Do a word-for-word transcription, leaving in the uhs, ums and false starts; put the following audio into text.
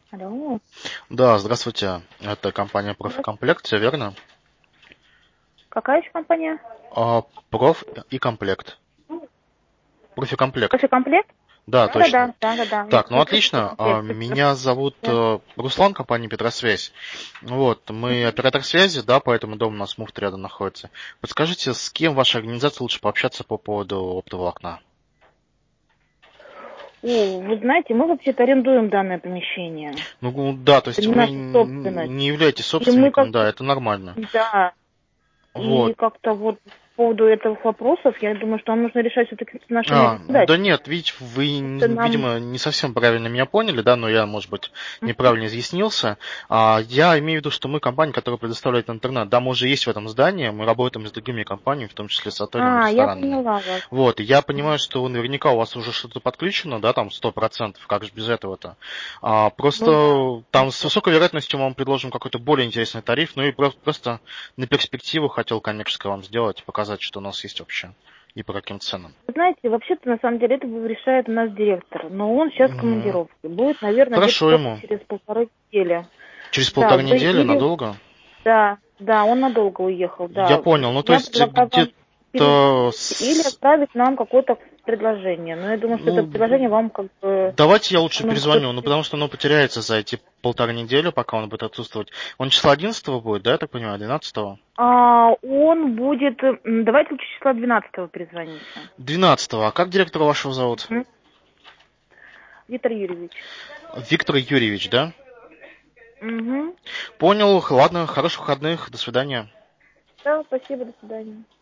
Алло. Да, здравствуйте. Это компания Здравствуйте. «Профикомплект», все верно? Какая еще компания? А, «Проф» и «Комплект». «Профикомплект». Кофе-комплект? Да, точно. Да-да-да, да-да-да. Я Так, ну слышу отлично. А, кофе-комплект. Меня зовут Да. э, Руслан, компания «Петросвязь». Вот, мы Мгм. оператор связи, да, поэтому дом у нас в муфте рядом находится. Подскажите, с кем в вашей организации лучше пообщаться по поводу оптового окна? О, вы знаете, мы вообще-то арендуем данное помещение. Ну, да, то Это есть не вы наша н- собственность. не являетесь И мы собственником, как-то, да, это нормально. да, и Вот. как-то вот по поводу этих вопросов, я думаю, что нам нужно решать все-таки с нашими А, да арендодателями. нет, видите, вы, Это нам... видимо, не совсем правильно меня поняли, да, но я, может быть, Мгм. неправильно изъяснился. А, я имею в виду, что мы компания, которая предоставляет интернет. Да, мы уже есть в этом здании, мы работаем с другими компаниями, в том числе с отелями, А, я ресторанами. поняла вас. Вот, и я понимаю, Мгм. что наверняка у вас уже что-то подключено, да, там сто процентов, как же без этого-то. А, Ну да. просто там с высокой вероятностью мы вам предложим какой-то более интересный тариф, ну и про- просто на перспективу хотел коммерческое вам сделать, показать, что у нас есть вообще и по каким ценам. Вы знаете, вообще-то, на самом деле, это решает у нас директор. Но он сейчас в Мгм. командировке. Будет, наверное, где-то Хорошо только ему. через полторы недели. Через Да, полторы вы недели, или... надолго? Да, да, он надолго уехал, Я да. понял. Ну, то Я есть предлагаю вам где-то... перезвонить или с- отправить нам какое-то предложение. Но я думаю, что это Ну, предложение вам как бы... давайте я лучше Оно может... перезвоню, ну, потому что оно потеряется за эти полторы недели, пока он будет отсутствовать. Он числа одиннадцатого будет, да, я так понимаю, двенадцатого? А, он будет... м, Давайте лучше числа двенадцатого перезвоните. Двенадцатого. А как директора вашего зовут? Мгм. Виктор Юрьевич. Виктор Юрьевич, да? Угу. Понял. Ладно, хороших выходных. До свидания. Да, спасибо, до свидания.